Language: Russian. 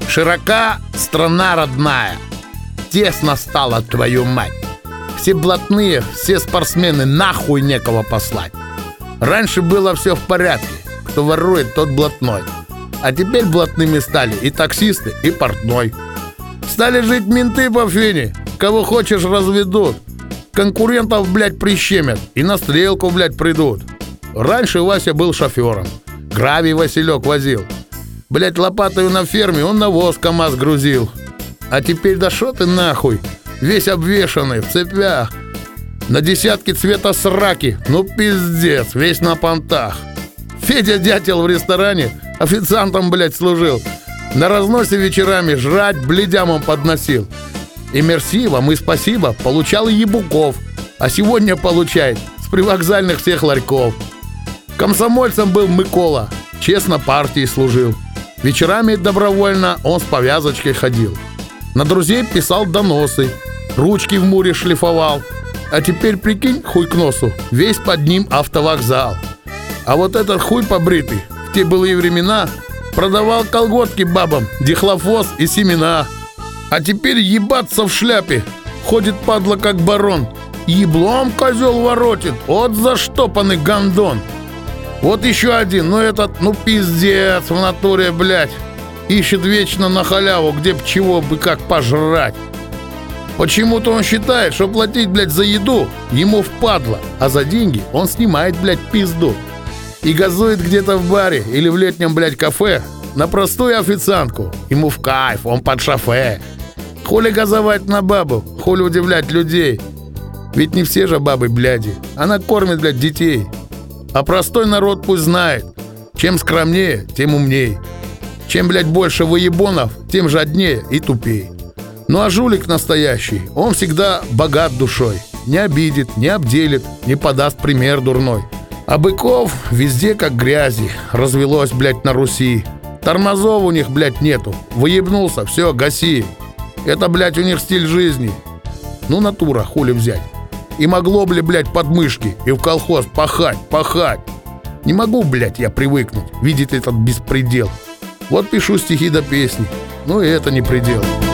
Широка страна родная, тесно стала твою мать. Все блатные, все спортсмены, нахуй некого послать. Раньше было все в порядке, кто ворует, тот блатной. А теперь блатными стали и таксисты, и портной. Стали жить менты по фене, кого хочешь разведут. Конкурентов, блядь, прищемят и на стрелку, блядь, придут. Раньше Вася был шофером, гравий Василек возил. Блядь, лопатою на ферме он навоз КамАЗ грузил. А теперь да шо ты нахуй, весь обвешанный, в цепях, на десятки цвета сраки, ну пиздец, весь на понтах. Федя Дятел в ресторане официантом, блядь, служил. На разносе вечерами жрать блядям он подносил. И мерси вам, и спасибо получал и Ебуков, а сегодня получает с привокзальных всех ларьков. Комсомольцем был Микола, честно партии служил. Вечерами добровольно он с повязочкой ходил. На друзей писал доносы, ручки в Муре шлифовал. А теперь, прикинь, хуй к носу, весь под ним автовокзал. А вот этот хуй побритый в те былые времена продавал колготки бабам, дихлофос и семена. А теперь ебаться в шляпе ходит падла как барон. Еблом козел воротит, от заштопанный гондон. Вот еще один, этот, пиздец в натуре, блядь. Ищет вечно на халяву, где б чего бы как пожрать. Почему-то он считает, что платить, блядь, за еду ему впадло, а за деньги он снимает, блядь, пизду. И газует где-то в баре или в летнем, блядь, кафе на простую официантку. Ему в кайф, он под шофе. Хули газовать на бабу, хули удивлять людей. Ведь не все же бабы бляди. Она кормит, блядь, детей. А простой народ пусть знает, чем скромнее, тем умней. Чем, блядь, больше выебонов, тем жаднее и тупей. Ну а жулик настоящий, он всегда богат душой. Не обидит, не обделит, не подаст пример дурной. А быков везде как грязи развелось, блядь, на Руси. Тормозов у них, блядь, нету. Выебнулся, все, гаси. Это, блядь, у них стиль жизни. Ну, натура, хули взять. И могло, блядь, подмышки и в колхоз пахать. Не могу, блядь, я привыкнуть видеть этот беспредел. Вот пишу стихи до песни. Ну и это не предел.